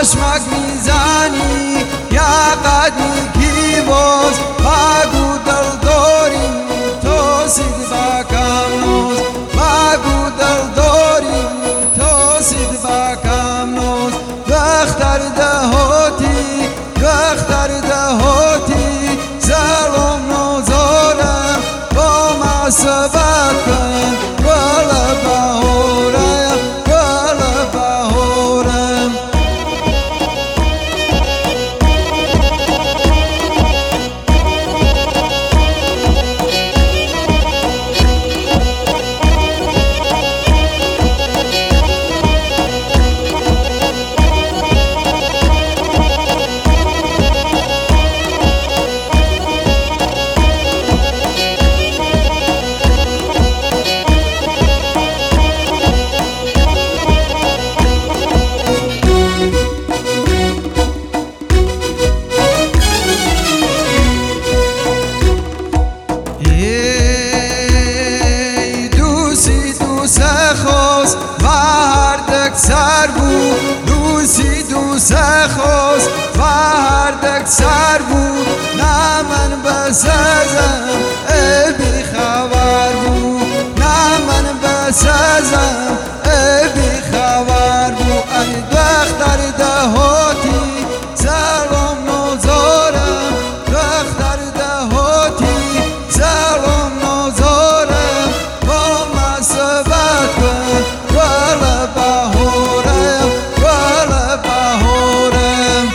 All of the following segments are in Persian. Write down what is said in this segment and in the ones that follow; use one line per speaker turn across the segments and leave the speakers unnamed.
چشمک میزنی یا قد میگی باز بگو دل داری تو سید بکم نوز بگو دل داری تو سید بکم نوز دختر دهاتی سلام نوزارم با محسبت کن گل بهارم گل بهارم خواست و هر دک سر بود دوست خواست و هر دک سر بود نه من بسازم ای بی خبر بود نه من بسازم ای بی خبر بود ای دختر دهاتی سلام نوزارم دختر دهاتی سلام نوزارم با محسبت کن گل بهارم گل بهارم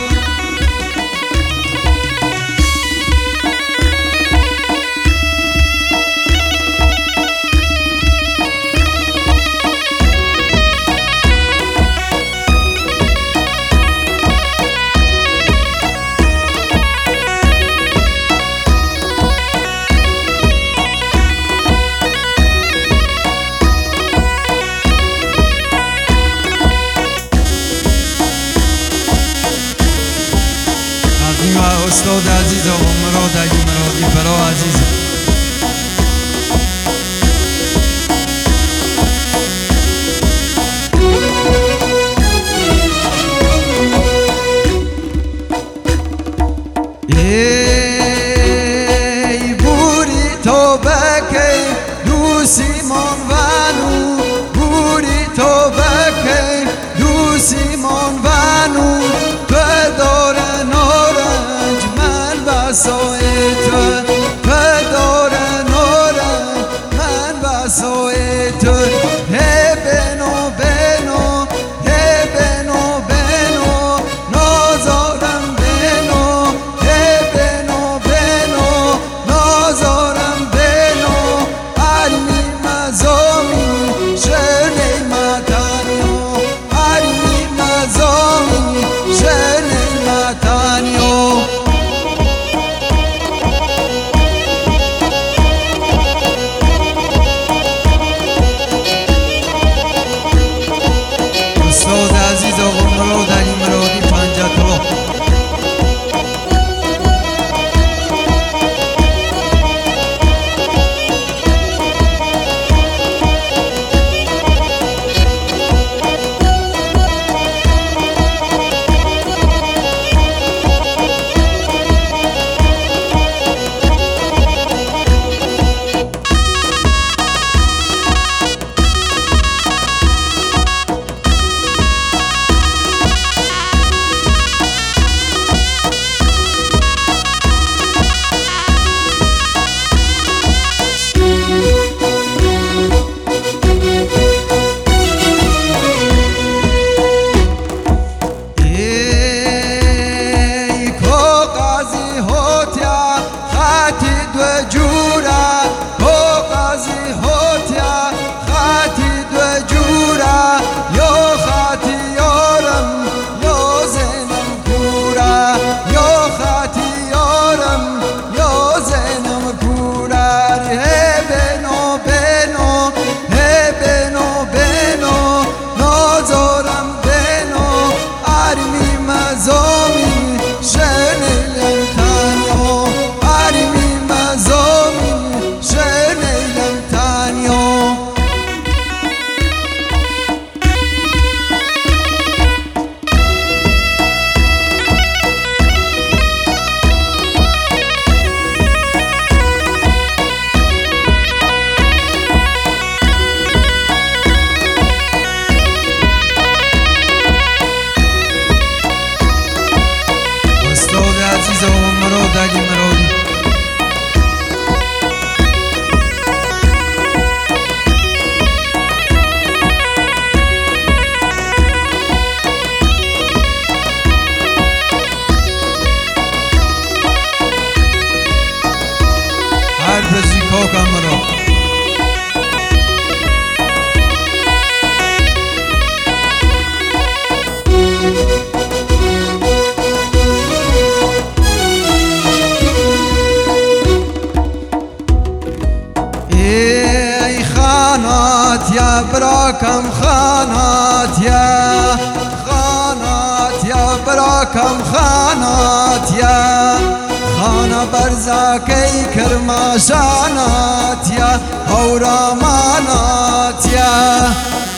استاد عزیز و مراد اگه مرادی برا عزیز ای بوری تو بکی دوسی من ونو بوری تو بکی دوسی من ونو بدار نارنج من بسای تو بدار نارنج من بسای تو هی بنو بنو هی بنو بنو نازارم بنو هی بنو بنو نازارم بنو علمی مزامی شرنی مدنیو علمی مزامی مرو دادی مرو هر بزی کوکا مرو ای خانات یا براکم خانات یا خانات یا براکم خانات یا خانه برزاکی کرماشانات یا هورامانات یا